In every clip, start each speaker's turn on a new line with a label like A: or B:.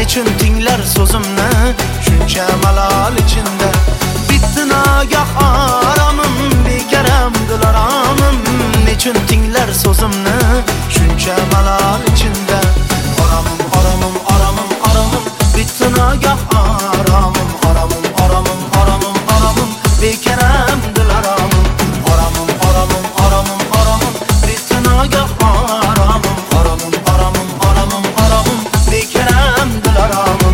A: nechun tinglar so'zimni shuncha malol ichinde. Bitti nagah aramim, bekaram dilaramim, nechun tinglar so'zimni shuncha malol ichinde. Aramim, aramim, aramim, aramim, bitti nagah aramim, aramim, aramim, aramim, aramim, bekaram dilaramim. Aramim, aramim, aramim, aramim, bitti nagah aramim, aramim, aramim, aramim, aramim, bekaram dilaramim.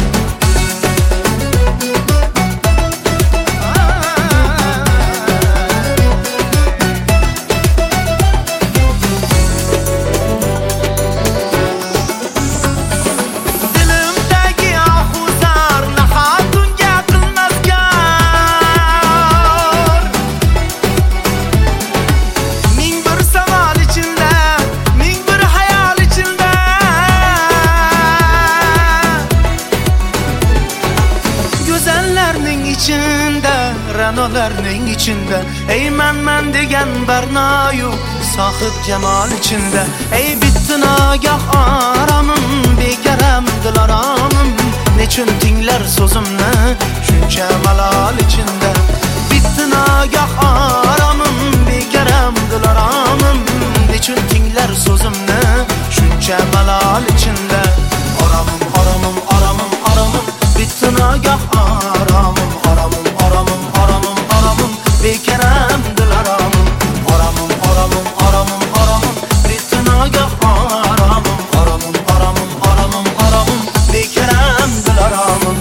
A: Ranolarning içinde, ey men degan barnoyu sohib jamol içinde. Ey bitti nagah aramim, bekaram dilaramim, nechun tinglar so'zimni shuncha malol içinde. Bitti nagah aramim, bekaram dilaramim, nechun tinglar so'zimni shuncha malol içinde. Aramim, aramim, aramim, aramim, bitti nagah aramim, aramim, aramim, aramim, aramim, bekaram dilaramim. Aramim, aramim, aramim, aramim, bitti nagah aramim, aramim, aramim, aramim, aramim, bekaram dilaramim.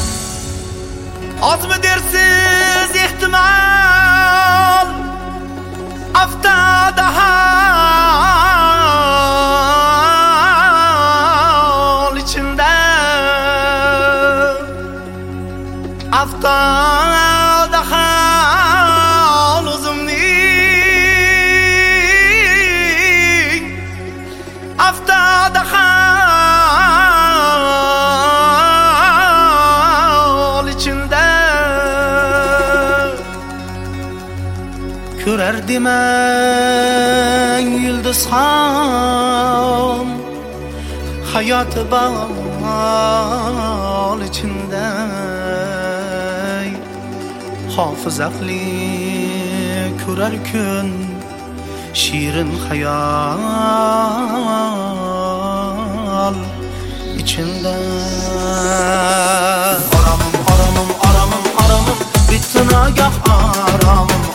A: Ozmi dersiz ehtimol aftada hal içinde, aftada hal uzumning, aftada hal içinde. Ko'rar demang yulduz ham hayoti bol içinde. Hafız aqli ko'rar kun shirin hayal içinde. Aramim, aramim, aramim, aramim, bitti nagah aramim,